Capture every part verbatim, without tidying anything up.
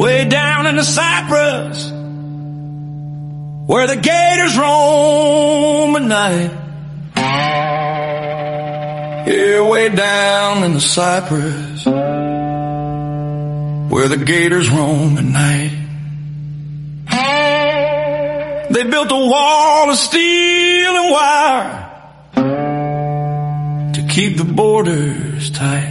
way down in the cypress, where the gators roam at night. Yeah, way down in the cypress, where the gators roam at night. They built a wall of steel and wire to keep the borders tight.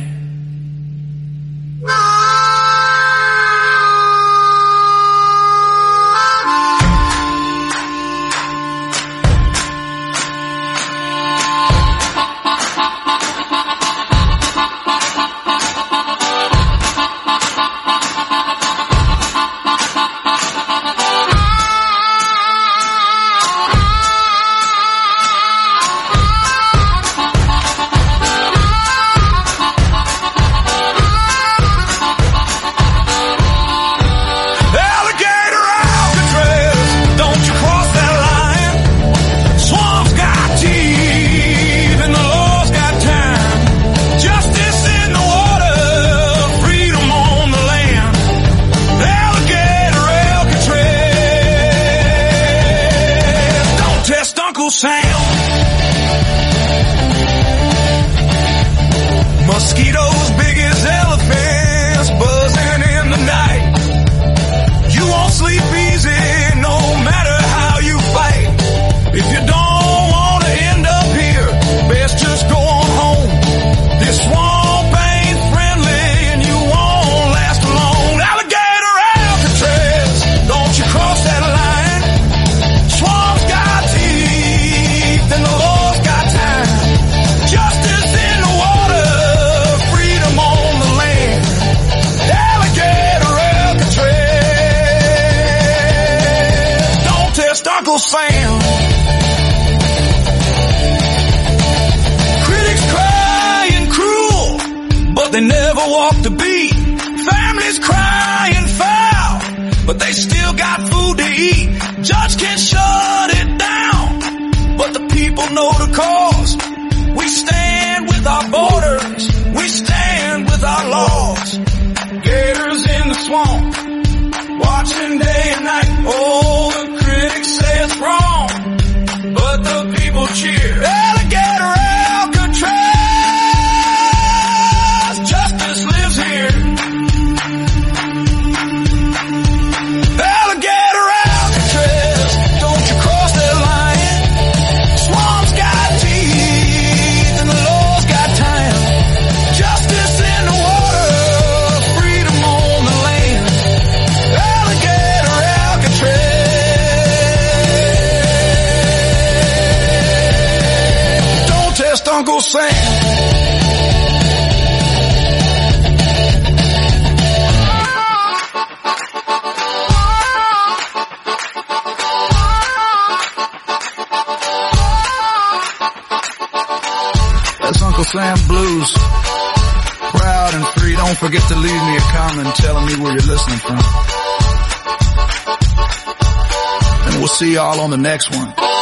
Mosquitoes big as elephants buzzing in the night. You won't sleep easy no matter how you fight. If you don't want to end up here, best just go on home. This swamp ain't friendly and you won't last alone. Alligator Alcatraz, don't you cross that line. Swamp's got teeth and the law's got time. Justice in the water, freedom on the land. Alligator Alcatraz, don't test Uncle Sam. Critics cry and cruel, but they never walk the beat. Families cry and foul, but they still got food to eat. Judge can't shut it down, but the people know the cause. We stand with our borders, we stand with our laws. Gators in the swamp, watching day and night. Oh, the critics say it's wrong, but the people cheer. Alligator Alcatraz, justice lives here. Alligator Alcatraz, don't you cross that line. Swamp's got teeth and the law's got time. Justice in the water, freedom on the land. Alligator Alcatraz, don't test Uncle Sam. That's Uncle Sam Blues. Proud and free. Don't forget to leave me a comment telling me where you're listening from. And we'll see y'all on the next one.